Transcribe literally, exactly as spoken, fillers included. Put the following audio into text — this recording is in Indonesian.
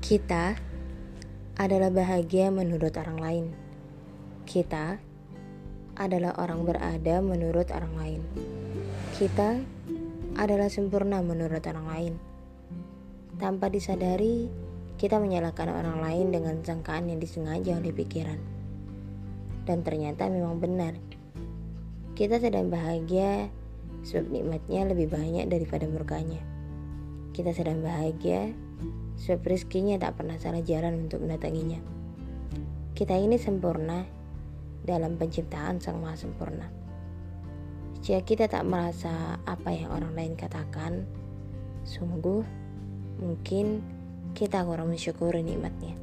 Kita adalah bahagia menurut orang lain. Kita adalah orang berada menurut orang lain. Kita adalah sempurna menurut orang lain. Tanpa disadari, kita menyalahkan orang lain dengan sangkaan yang disengaja oleh pikiran. Dan ternyata memang benar. Kita sedang bahagia sebab nikmatnya lebih banyak daripada murkanya. Kita sedang bahagia sebab rezekinya tak pernah salah jalan untuk mendatanginya. Kita ini sempurna dalam penciptaan Sang Maha Sempurna. Jika kita tak merasa apa yang orang lain katakan, sungguh mungkin kita kurang mensyukuri nikmatnya.